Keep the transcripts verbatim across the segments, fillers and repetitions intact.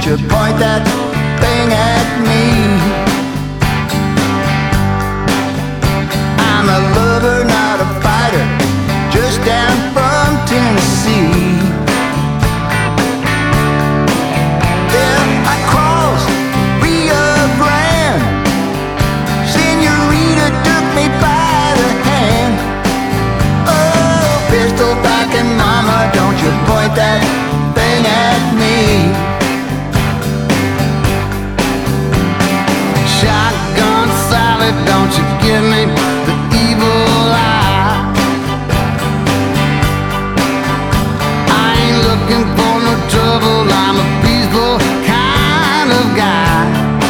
don't you point that thing at me. I'm a lover, not a fighter, just down from Tennessee. If I cross Rio Grande, Senorita took me by the hand. Oh, pistol packing mama, don't you point that thing at me. Shotgun salad, don't you give me the evil eye. I ain't looking for no trouble, I'm a peaceful kind of guy.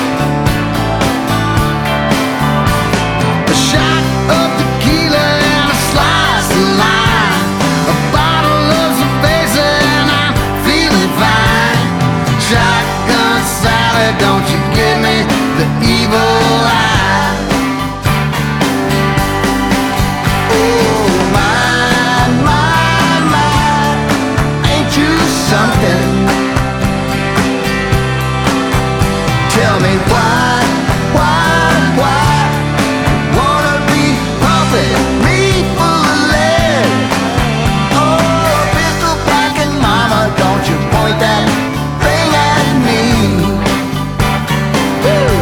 A shot of tequila and a slice of lime, a bottle of cerveza and I'm feeling fine. Shotgun salad, don't you give me the evil eye. Oh my, my, my, ain't you something? Tell me why, why, why wanna be pumping me full of lead? Oh, pistol packing mama, don't you point that thing at me. Woo.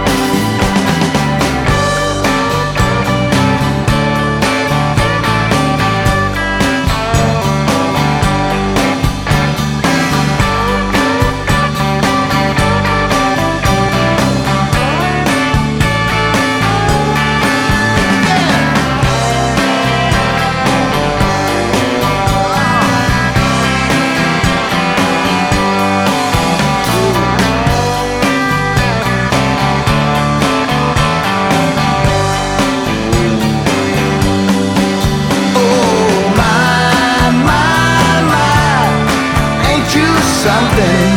Something.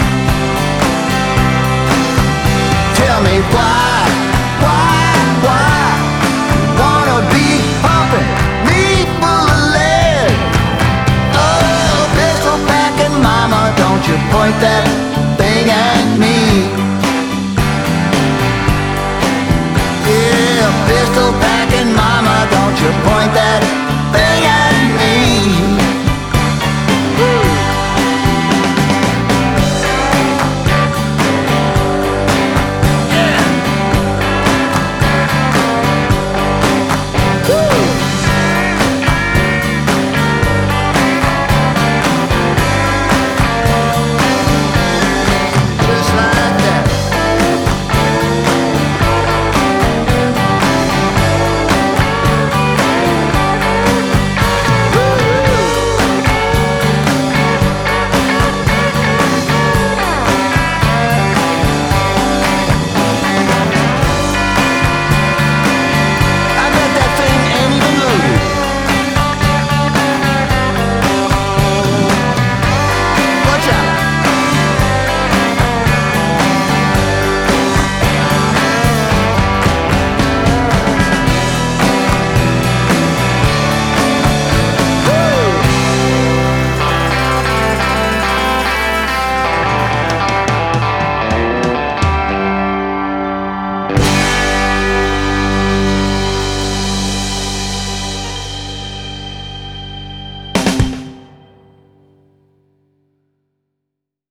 Tell me why, why, why wanna be pumping me full of lead? Oh, pistol packing mama, don't you point that